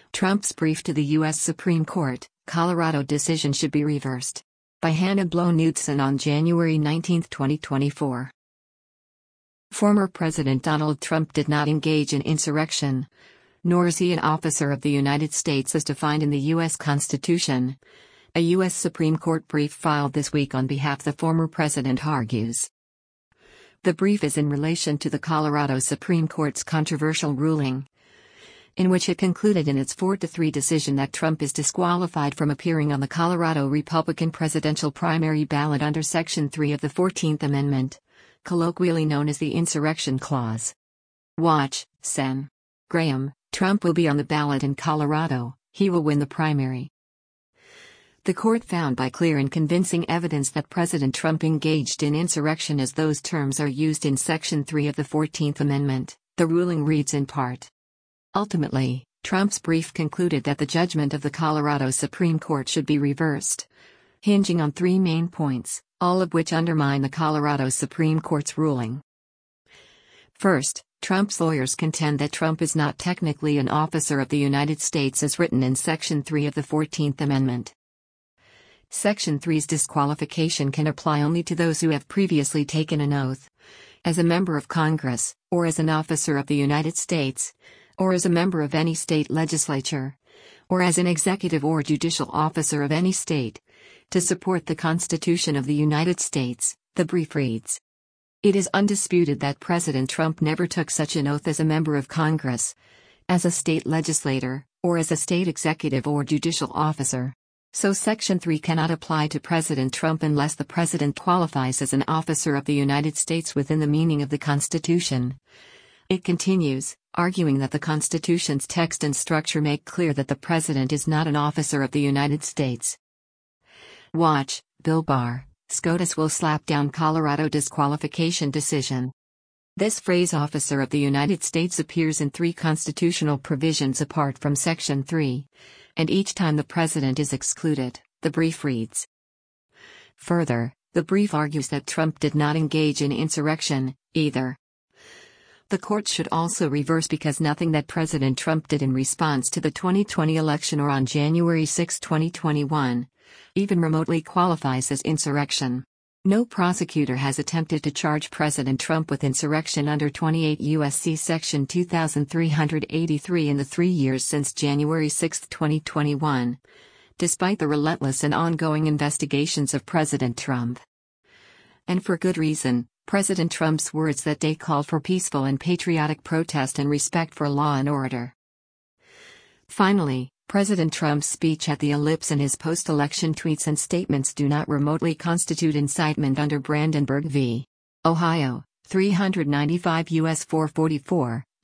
Trump's brief to the U.S. Supreme Court, Colorado decision should be reversed. By Hannah Blow-Knudsen on January 19, 2024. Former President Donald Trump did not engage in insurrection, nor is he an officer of the United States as defined in the U.S. Constitution. A U.S. Supreme Court brief filed this week on behalf of the former president argues. The brief is in relation to the Colorado Supreme Court's controversial ruling, in which it concluded in its 4-3 decision that Trump is disqualified from appearing on the Colorado Republican presidential primary ballot under Section 3 of the 14th Amendment, colloquially known as the Insurrection Clause. Watch, Sen. Graham, Trump will be on the ballot in Colorado, he will win the primary. The court found by clear and convincing evidence that President Trump engaged in insurrection as those terms are used in Section 3 of the 14th Amendment. The ruling reads in part. Ultimately, Trump's brief concluded that the judgment of the Colorado Supreme Court should be reversed, hinging on 3 main points, all of which undermine the Colorado Supreme Court's ruling. First, Trump's lawyers contend that Trump is not technically an officer of the United States as written in Section 3 of the 14th Amendment. Section 3's disqualification can apply only to those who have previously taken an oath, as a member of Congress, or as an officer of the United States, or as a member of any state legislature, or as an executive or judicial officer of any state, to support the Constitution of the United States, the brief reads. It is undisputed that President Trump never took such an oath as a member of Congress, as a state legislator, or as a state executive or judicial officer. So Section 3 cannot apply to President Trump unless the president qualifies as an officer of the United States within the meaning of the Constitution. It continues, arguing that the Constitution's text and structure make clear that the president is not an officer of the United States. Watch, Bill Barr, SCOTUS will slap down Colorado disqualification decision. This phrase officer of the United States appears in 3 constitutional provisions apart from Section 3, and each time the president is excluded, the brief reads. Further, the brief argues that Trump did not engage in insurrection, either. The court should also reverse because nothing that President Trump did in response to the 2020 election or on January 6, 2021, even remotely qualifies as insurrection. No prosecutor has attempted to charge President Trump with insurrection under 28 U.S.C. Section 2383 in the 3 years since January 6, 2021, despite the relentless and ongoing investigations of President Trump. And for good reason. President Trump's words that day called for peaceful and patriotic protest and respect for law and order. Finally, President Trump's speech at the ellipse and his post-election tweets and statements do not remotely constitute incitement under Brandenburg v. Ohio, 395 U.S. 444,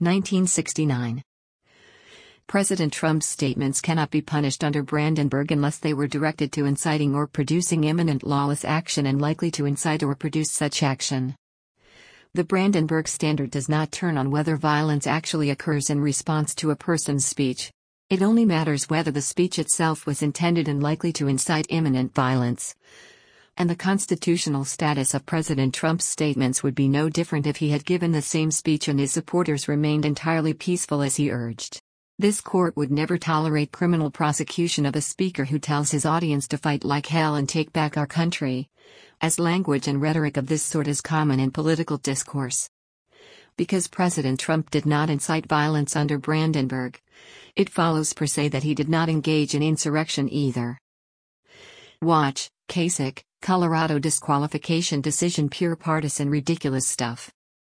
1969. President Trump's statements cannot be punished under Brandenburg unless they were directed to inciting or producing imminent lawless action and likely to incite or produce such action. The Brandenburg standard does not turn on whether violence actually occurs in response to a person's speech. It only matters whether the speech itself was intended and likely to incite imminent violence. And the constitutional status of President Trump's statements would be no different if he had given the same speech and his supporters remained entirely peaceful as he urged. This court would never tolerate criminal prosecution of a speaker who tells his audience to fight like hell and take back our country, as language and rhetoric of this sort is common in political discourse. Because President Trump did not incite violence under Brandenburg, it follows per se that he did not engage in insurrection either. Watch, Kasich, Colorado disqualification decision pure partisan ridiculous stuff.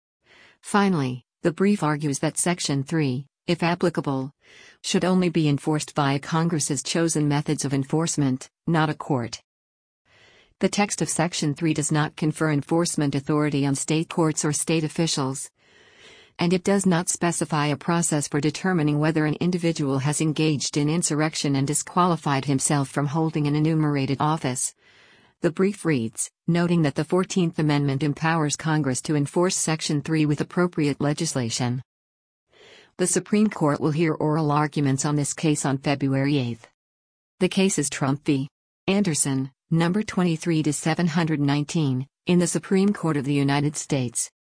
Finally, the brief argues that Section 3, if applicable, should only be enforced via Congress's chosen methods of enforcement, not a court. The text of Section 3 does not confer enforcement authority on state courts or state officials, and it does not specify a process for determining whether an individual has engaged in insurrection and disqualified himself from holding an enumerated office. The brief reads, noting that the 14th Amendment empowers Congress to enforce Section 3 with appropriate legislation. The Supreme Court will hear oral arguments on this case on February 8. The case is Trump v. Anderson, number 23-719, in the Supreme Court of the United States.